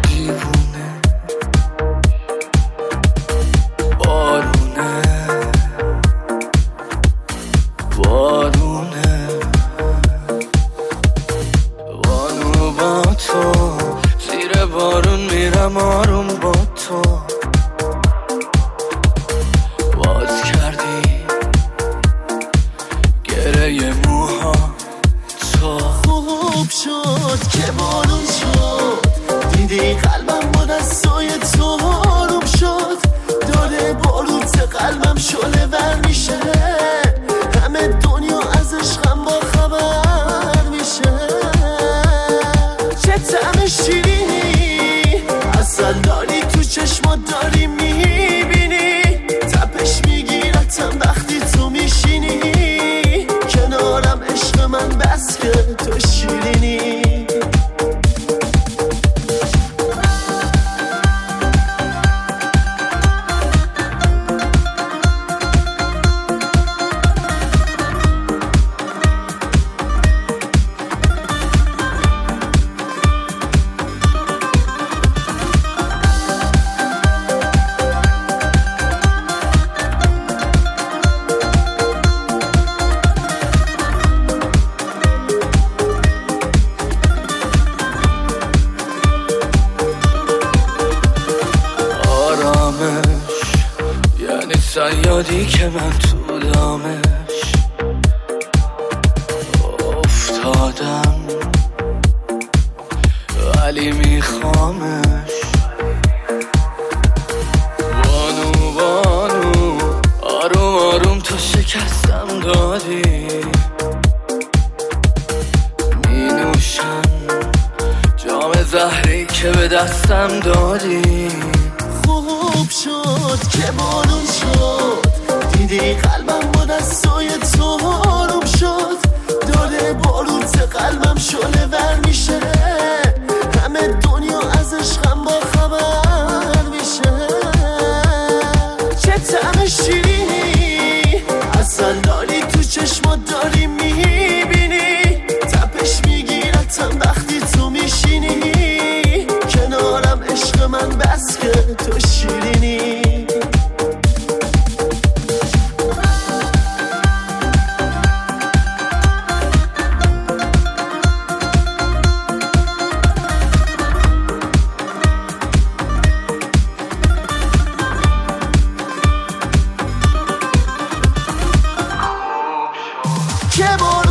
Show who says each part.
Speaker 1: دیوونه بارونه بارونه بانو با تو زیر بارون میرم آروم با تو باز کردی گره موها تو
Speaker 2: خوب شد که بارون شد دیدی قلبم با دستای تو آروم شد داره بارون ته قلبم شله ور میشه همه دنیا از عشقم با خبر میشه چه طعم شیرینی اصل داری تو چشمات داری میبینی تپش میگیرتم وقتی تو میشینی کنارم عشق من بس که تو شیرینی
Speaker 1: یعنی صیادی که من تو دامش افتادم ولی میخوامش بانو بانو آروم آروم تو شکستم دادی می نوشم جام زهری که به دستم دادی
Speaker 2: خوب شد که بارون شد دیدی قلبم با دستای تو آروم شد داره بارون ته قلبم شله ور میشه همه دنیا از عشقم با خبر میشه چه طعم شیرینی اصل داری تو چشمات داری میبینی تپش میگیرتم وقتی تو میشینی کنارم عشق من بس که تو شیرینی که